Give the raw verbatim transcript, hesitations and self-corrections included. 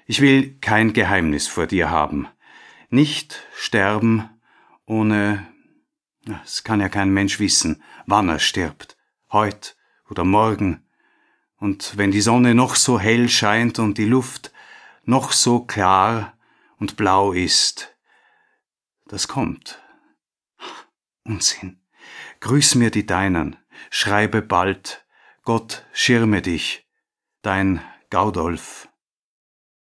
Ich will kein Geheimnis vor dir haben. Nicht sterben ohne, es kann ja kein Mensch wissen, wann er stirbt, heut oder morgen. Und wenn die Sonne noch so hell scheint und die Luft noch so klar und blau ist, das kommt. Unsinn. Grüß mir die Deinen, schreibe bald, Gott schirme dich, dein Gaudolf.